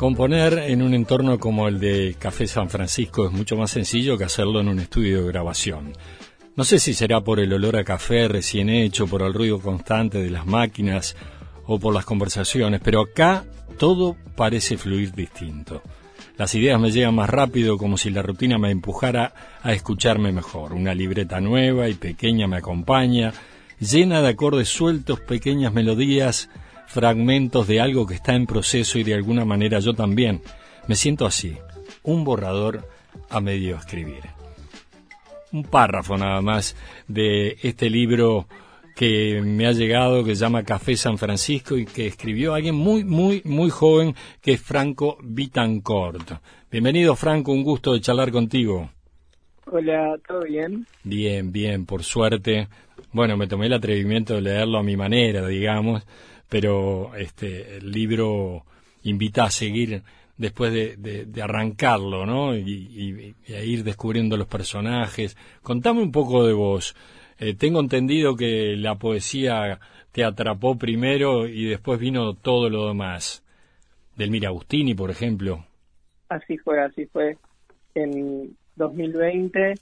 Componer en un entorno como el de Café San Francisco es mucho más sencillo que hacerlo en un estudio de grabación. No sé si será por el olor a café recién hecho, por el ruido constante de las máquinas o por las conversaciones, pero acá todo parece fluir distinto. Las ideas me llegan más rápido, como si la rutina me empujara a escucharme mejor. Una libreta nueva y pequeña me acompaña, llena de acordes sueltos, pequeñas melodías, fragmentos de algo que está en proceso y de alguna manera yo también. Me siento así, un borrador a medio escribir. Un párrafo nada más de este libro que me ha llegado, que se llama Café San Francisco y que escribió alguien muy joven, que es Franco Vitancourt. Bienvenido, Franco, un gusto de charlar contigo. Hola, ¿todo bien? Bien, por suerte. Bueno, me tomé el atrevimiento de leerlo a mi manera, digamos, pero el libro invita a seguir después de arrancarlo, ¿no? Y a ir descubriendo los personajes. Contame un poco de vos. Tengo entendido que la poesía te atrapó primero y después vino todo lo demás. Delmira Agustini, por ejemplo. Así fue. En 2020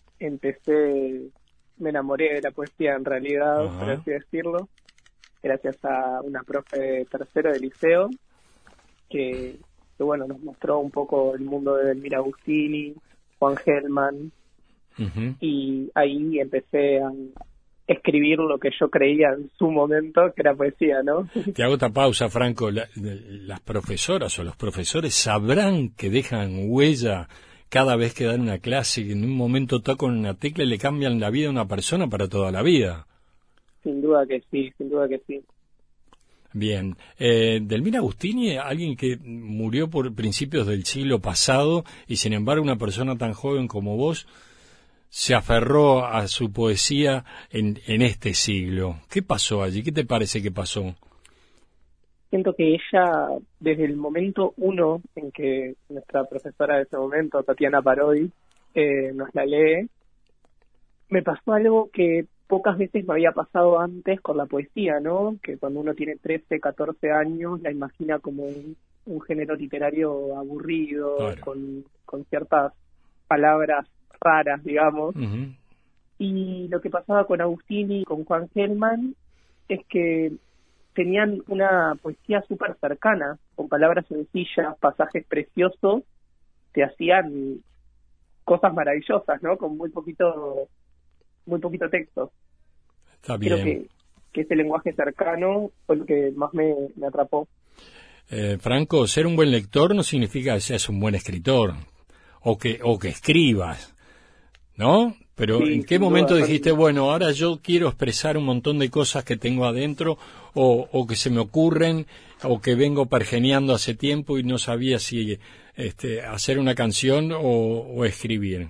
me enamoré de la poesía en realidad, por así decirlo, gracias a una profe de tercero de liceo que bueno, nos mostró un poco el mundo de Delmira Agustini, Juan Gelman, y ahí empecé a escribir lo que yo creía en su momento que era poesía, ¿no? Te hago esta pausa, Franco. Las profesoras o los profesores sabrán que dejan huella cada vez que dan una clase, que en un momento tocan una tecla y le cambian la vida a una persona para toda la vida. Sin duda que sí. Bien. Delmira Agustini, alguien que murió por principios del siglo pasado y sin embargo una persona tan joven como vos se aferró a su poesía en este siglo. ¿Qué pasó allí? ¿Qué te parece que pasó? Siento que ella, desde el momento uno en que nuestra profesora de ese momento, Tatiana Parodi, nos la lee, me pasó algo que pocas veces me había pasado antes con la poesía, ¿no? Que cuando uno tiene 13, 14 años, la imagina como un género literario aburrido, claro, con ciertas palabras raras, digamos. Y lo que pasaba con Agustini y con Juan Gelman es que tenían una poesía súper cercana, con palabras sencillas, pasajes preciosos, te hacían cosas maravillosas, ¿no? Con muy poquito texto. Está bien. Creo que ese lenguaje cercano fue lo que más me atrapó. Franco, ser un buen lector no significa que seas un buen escritor o que escribas, ¿no? Pero sí, ¿en qué momento dijiste, bueno, ahora yo quiero expresar un montón de cosas que tengo adentro o que se me ocurren o que vengo pergeneando hace tiempo y no sabía si hacer una canción o escribir?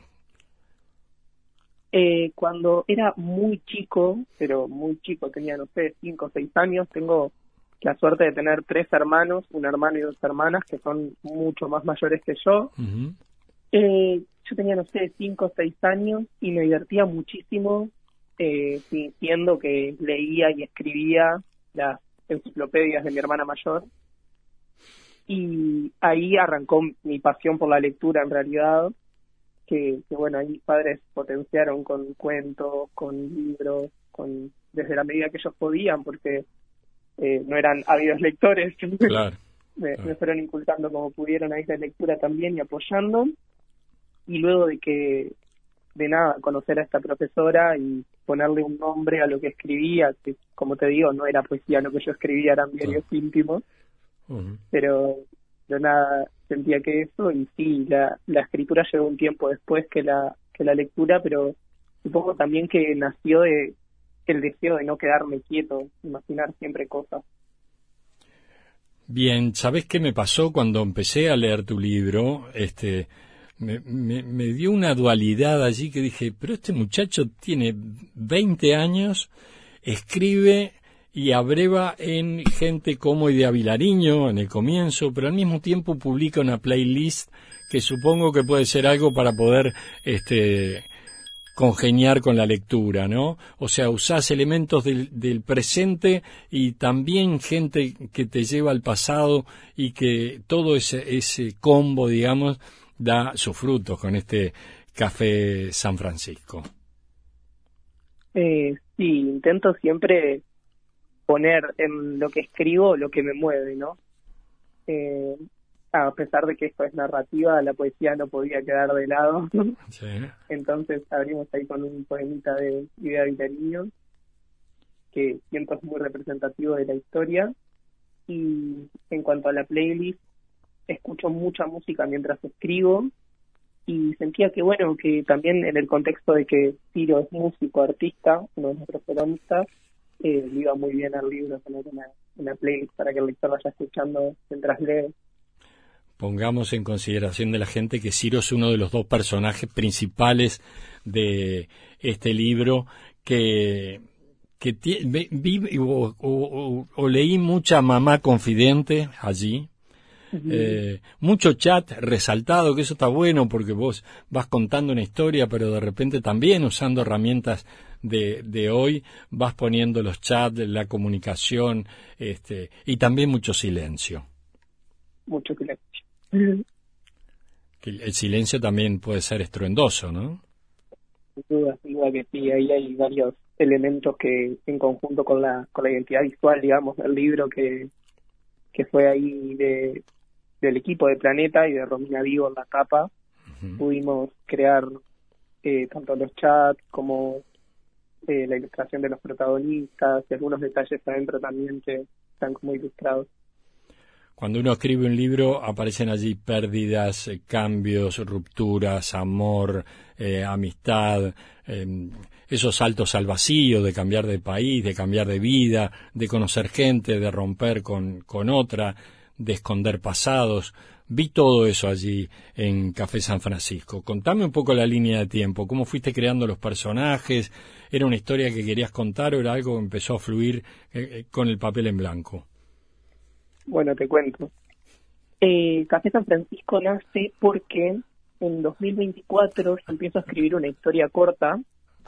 Cuando era muy chico, tenía, 5 o 6 años, tengo la suerte de tener 3 hermanos, un hermano y 2 hermanas que son mucho más mayores que yo. Yo tenía, 5 o 6 años y me divertía muchísimo fingiendo que leía y escribía las enciclopedias de mi hermana mayor. Y ahí arrancó mi pasión por la lectura en realidad, que bueno, ahí mis padres potenciaron con cuentos, con libros, desde la medida que ellos podían, porque no eran ávidos lectores. Claro. Me fueron inculcando como pudieron ahí la lectura también y apoyando. Y luego de conocer a esta profesora y ponerle un nombre a lo que escribía, que como te digo, no era poesía lo que yo escribía, eran diarios íntimos, pero nada, sentía que eso, y sí, la escritura llegó un tiempo después que la lectura, pero supongo también que nació de el deseo de no quedarme quieto, imaginar siempre cosas. Bien, ¿sabés qué me pasó cuando empecé a leer tu libro? Me dio una dualidad allí que dije, pero este muchacho tiene 20 años, escribe y abreva en gente como Idea Vilariño en el comienzo, pero al mismo tiempo publica una playlist que supongo que puede ser algo para poder congeniar con la lectura, ¿no? O sea, usás elementos del presente y también gente que te lleva al pasado y que todo ese combo, digamos, da sus frutos con este Café San Francisco. Sí, intento siempre poner en lo que escribo lo que me mueve, ¿no? A pesar de que esto es narrativa, la poesía no podía quedar de lado. Sí. Entonces abrimos ahí con un poemita de Idea Vitaliño, que siento es muy representativo de la historia. Y en cuanto a la playlist, escucho mucha música mientras escribo, y sentía que, bueno, que también en el contexto de que Ciro es músico, artista, uno de nuestros protagonistas, le iba muy bien al libro tener una playlist para que el lector vaya escuchando mientras lee. Pongamos en consideración de la gente que Ciro es uno de los dos personajes principales de este libro que vi o leí mucha mamá confidente allí. Uh-huh. Mucho chat resaltado, que eso está bueno porque vos vas contando una historia, pero de repente también usando herramientas de hoy vas poniendo los chats, la comunicación, y también mucho silencio. Mucho silencio. Que el silencio también puede ser estruendoso, ¿no? Sin duda que sí, ahí hay varios elementos que en conjunto con la identidad visual, digamos, del libro que fue ahí del equipo de Planeta y de Romina Vigo en la tapa, Uh-huh. pudimos crear tanto los chats como la ilustración de los protagonistas y algunos detalles adentro también que están como ilustrados. Cuando uno escribe un libro aparecen allí pérdidas, cambios, rupturas, amor, amistad, esos saltos al vacío de cambiar de país, de cambiar de vida, de conocer gente, de romper con otra, de esconder pasados. Vi todo eso allí en Café San Francisco. Contame un poco la línea de tiempo, cómo fuiste creando los personajes, ¿era una historia que querías contar o era algo que empezó a fluir con el papel en blanco? Bueno, te cuento. Café San Francisco nace porque en 2024 yo empiezo a escribir una historia corta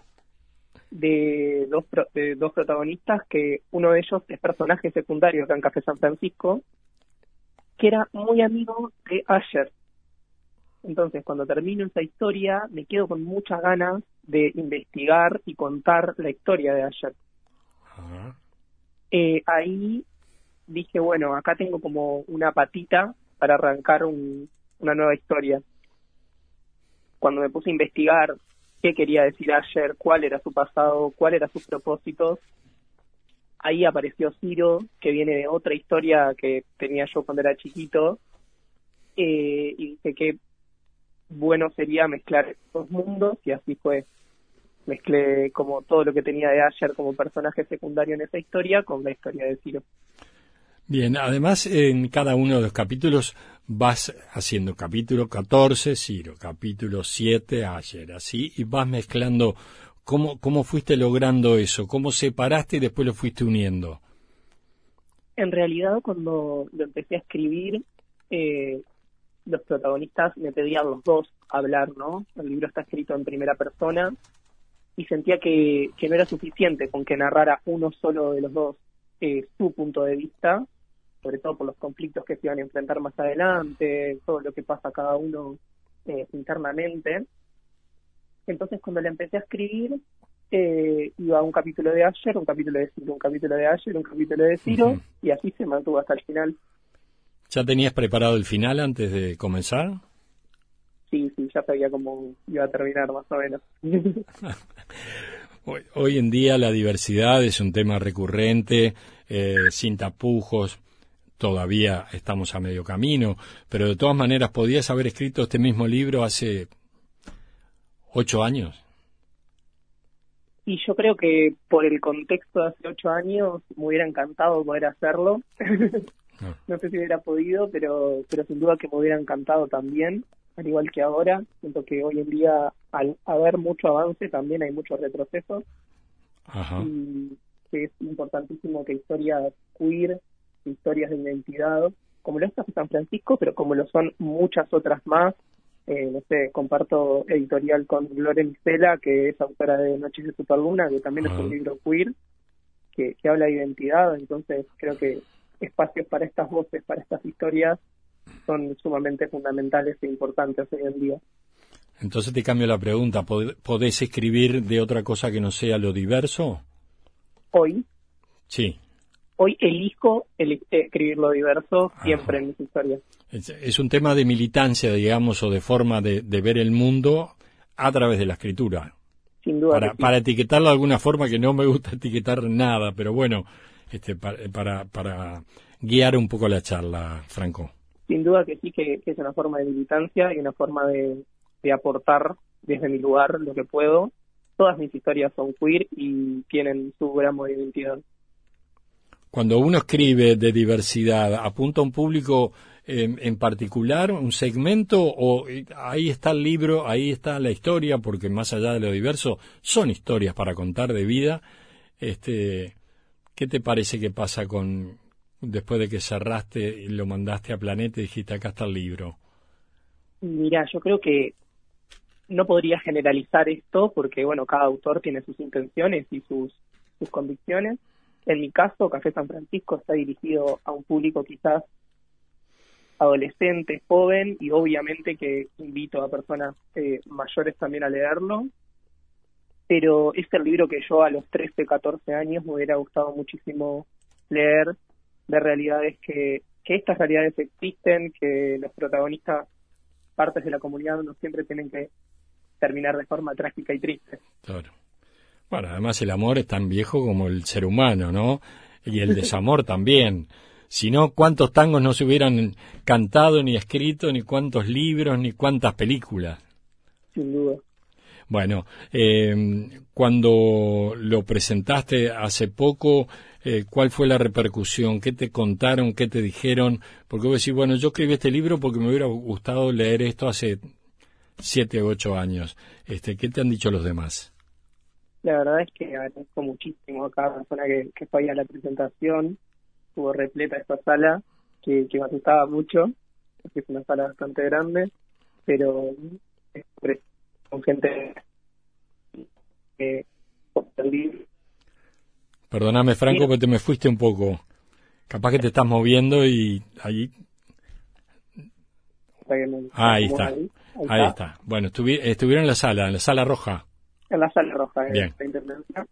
de dos protagonistas, que uno de ellos es personaje secundario acá en Café San Francisco, que era muy amigo de Asher. Entonces, cuando termino esa historia, me quedo con muchas ganas de investigar y contar la historia de Asher. Ajá. Ahí dije, bueno, acá tengo como una patita para arrancar una nueva historia. Cuando me puse a investigar qué quería decir Asher, cuál era su pasado, cuál eran sus propósitos, ahí apareció Ciro, que viene de otra historia que tenía yo cuando era chiquito, y dije que bueno sería mezclar estos mundos, y así fue. Mezclé como todo lo que tenía de Asher como personaje secundario en esa historia con la historia de Ciro. Bien, además en cada uno de los capítulos vas haciendo capítulo 14, Ciro, capítulo 7, Asher, así, y vas mezclando. ¿Cómo fuiste logrando eso? ¿Cómo separaste y después lo fuiste uniendo? En realidad, cuando lo empecé a escribir, los protagonistas me pedían los dos hablar, ¿no? El libro está escrito en primera persona y sentía que no era suficiente con que narrara uno solo de los dos su punto de vista, sobre todo por los conflictos que se iban a enfrentar más adelante, todo lo que pasa cada uno internamente. Entonces, cuando le empecé a escribir, iba un capítulo de Asher, un capítulo de Ciro, un capítulo de Asher, un capítulo de Ciro, Uh-huh. y así se mantuvo hasta el final. ¿Ya tenías preparado el final antes de comenzar? Sí, ya sabía cómo iba a terminar, más o menos. Hoy en día la diversidad es un tema recurrente, sin tapujos. Todavía estamos a medio camino, pero de todas maneras podías haber escrito este mismo libro hace 8 años. Y yo creo que por el contexto de hace 8 años me hubiera encantado poder hacerlo. No sé si hubiera podido, pero sin duda que me hubiera encantado también, al igual que ahora. Siento que hoy en día, al haber mucho avance, también hay mucho retroceso. Ajá. Y que es importantísimo que historias queer, historias de identidad, como lo es San Francisco, pero como lo son muchas otras más, No sé, comparto editorial con Gloria Mistela, que es autora de Noches de Superluna, que también es un libro queer, que habla de identidad. Entonces creo que espacios para estas voces, para estas historias, son sumamente fundamentales e importantes hoy en día. Entonces te cambio la pregunta, ¿podés escribir de otra cosa que no sea lo diverso? Hoy Sí. Hoy elijo escribir lo diverso siempre en mis historias. Es un tema de militancia, digamos, o de forma de ver el mundo a través de la escritura. Sin duda. Para etiquetarlo de alguna forma, que no me gusta etiquetar nada, pero bueno, para guiar un poco la charla, Franco. Sin duda que sí, que es una forma de militancia y una forma de aportar desde mi lugar lo que puedo. Todas mis historias son queer y tienen su gramo de identidad. Cuando uno escribe de diversidad, ¿apunta a un público en particular, un segmento, o ahí está el libro, ahí está la historia, porque más allá de lo diverso, son historias para contar de vida? ¿Qué te parece que pasa después de que cerraste y lo mandaste a Planeta y dijiste, acá está el libro? Mira, yo creo que no podría generalizar esto porque, bueno, cada autor tiene sus intenciones y sus convicciones. En mi caso, Café San Francisco está dirigido a un público quizás adolescente, joven, y obviamente que invito a personas mayores también a leerlo. Pero es el libro que yo a los 13, 14 años me hubiera gustado muchísimo leer, de realidades que estas realidades existen, que los protagonistas, partes de la comunidad, no siempre tienen que terminar de forma trágica y triste. Claro. Bueno, además el amor es tan viejo como el ser humano, ¿no? Y el desamor también. Si no, ¿cuántos tangos no se hubieran cantado, ni escrito, ni cuántos libros, ni cuántas películas? Sin duda. Bueno, cuando lo presentaste hace poco, ¿cuál fue la repercusión? ¿Qué te contaron? ¿Qué te dijeron? Porque vos decís, bueno, yo escribí este libro porque me hubiera gustado leer esto hace 7 u 8 años. ¿Qué te han dicho los demás? La verdad es que agradezco muchísimo a cada persona que fue ahí a la presentación. Estuvo repleta esta sala, que me asustaba mucho, porque es una sala bastante grande, pero con gente que... Perdóname, Franco, porque te me fuiste un poco. Capaz que te estás moviendo y ahí... Ahí está. Bueno, estuvieron en la sala roja. En la sala roja de esta intendencia.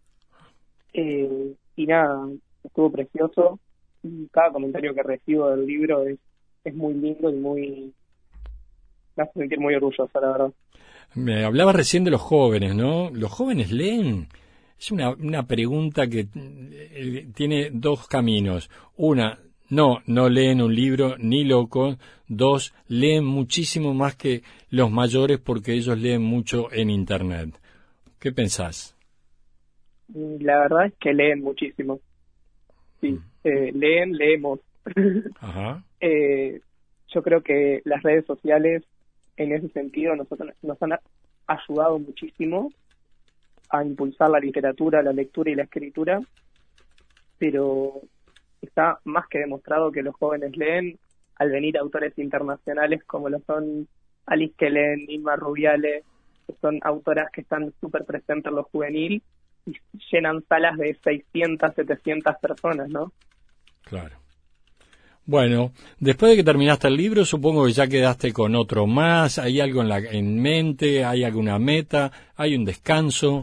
Y nada, estuvo precioso. Y cada comentario que recibo del libro es muy lindo y me hace sentir muy orgulloso, la verdad. Me hablaba recién de los jóvenes, ¿no? ¿Los jóvenes leen? Es una pregunta que tiene dos caminos. Una, no leen un libro ni locos. Dos, leen muchísimo más que los mayores porque ellos leen mucho en Internet. ¿Qué pensás? La verdad es que leen muchísimo. Sí, leemos. Ajá. Yo creo que las redes sociales, en ese sentido, nos han ayudado muchísimo a impulsar la literatura, la lectura y la escritura, pero está más que demostrado que los jóvenes leen al venir autores internacionales como lo son Alice Quellén, Inma Rubiales, que son autoras que están súper presentes en lo juvenil y llenan salas de 600, 700 personas, ¿no? Claro. Bueno, después de que terminaste el libro, supongo que ya quedaste con otro más. ¿Hay algo en mente? ¿Hay alguna meta? ¿Hay un descanso?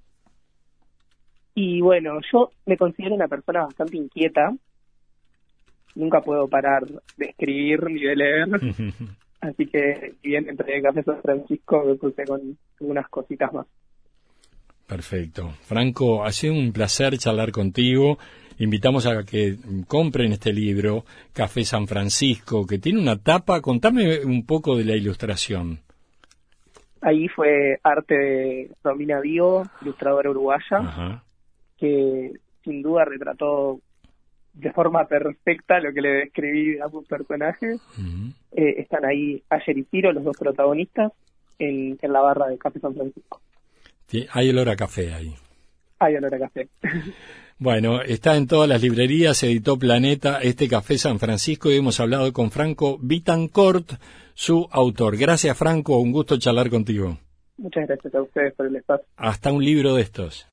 Y bueno, yo me considero una persona bastante inquieta. Nunca puedo parar de escribir ni de leer. Así que, si bien entre Café San Francisco, me puse con unas cositas más. Perfecto. Franco, ha sido un placer charlar contigo. Invitamos a que compren este libro, Café San Francisco, que tiene una tapa. Contame un poco de la ilustración. Ahí fue arte de Romina Vigo, ilustradora uruguaya. Ajá. Que sin duda retrató de forma perfecta lo que le describí a sus personajes. Uh-huh. Están ahí Ayer y Ciro, los dos protagonistas, en la barra de Café San Francisco. Sí, hay olor a café ahí. Hay olor a café. Bueno, está en todas las librerías, editó Planeta, Café San Francisco, y hemos hablado con Franco Vitancourt su autor. Gracias, Franco, un gusto charlar contigo. Muchas gracias a ustedes por el espacio. Hasta un libro de estos.